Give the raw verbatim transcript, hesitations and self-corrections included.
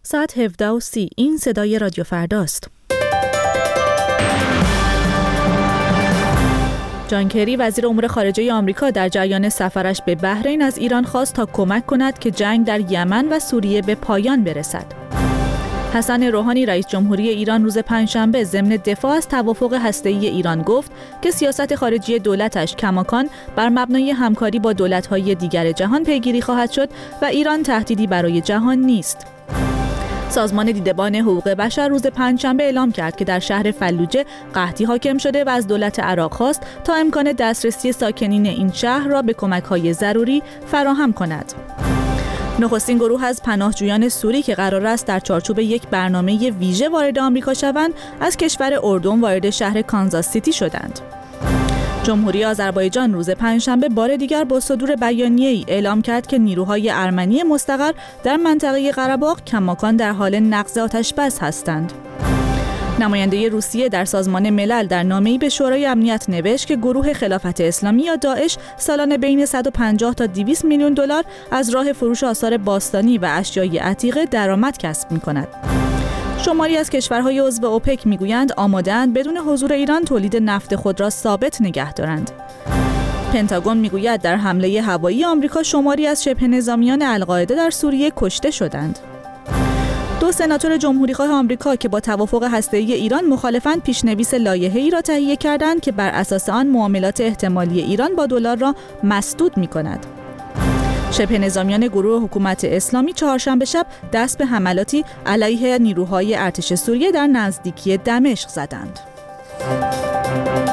ساعت هفده و سی. این صدای رادیو فرداست. جان کری وزیر امور خارجه آمریکا در جریان سفرش به بحرین از ایران خواست تا کمک کند که جنگ در یمن و سوریه به پایان برسد. حسن روحانی رئیس جمهوری ایران روز پنجشنبه ضمن دفاع از توافق هسته‌ای ایران گفت که سیاست خارجی دولتش کماکان بر مبنای همکاری با دولت‌های دیگر جهان پیگیری خواهد شد و ایران تهدیدی برای جهان نیست. سازمان دیدبان حقوق بشر روز پنجشنبه اعلام کرد که در شهر فلوجه قحطی حاکم شده و از دولت عراق خواست تا امکان دسترسی ساکنین این شهر را به کمک‌های ضروری فراهم کند. نخستین گروه از پناهجویان سوری که قرار است در چارچوب یک برنامه ویژه وارد آمریکا شوند، از کشور اردن وارد شهر کانزاس سیتی شدند. جمهوری آذربایجان روز پنجشنبه بار دیگر با صدور بیانیه‌ای اعلام کرد که نیروهای ارمنی مستقر در منطقه قره‌باغ کماکان در حال نقض آتش‌بس هستند. نماینده روسیه در سازمان ملل در نامه‌ای به شورای امنیت نوشت که گروه خلافت اسلامی یا داعش سالانه بین صد و پنجاه تا دویست میلیون دلار از راه فروش آثار باستانی و اشیای عتیقه درآمد کسب می‌کند. شماری از کشورهای عضو اوپک میگویند آماده‌اند بدون حضور ایران تولید نفت خود را ثابت نگه دارند. پنتاگون میگوید در حمله هوایی آمریکا شماری از شبه نظامیان القاعده در سوریه کشته شدند. دو سناتور جمهوریخواه آمریکا که با توافق هسته‌ای ایران مخالفند پیشنویس لایحه‌ای را تهیه کردند که بر اساس آن معاملات احتمالی ایران با دلار را مسدود می‌کند. شبه نظامیان گروه حکومت اسلامی چهارشنبه شب دست به حملاتی علیه نیروهای ارتش سوریه در نزدیکی دمشق زدند.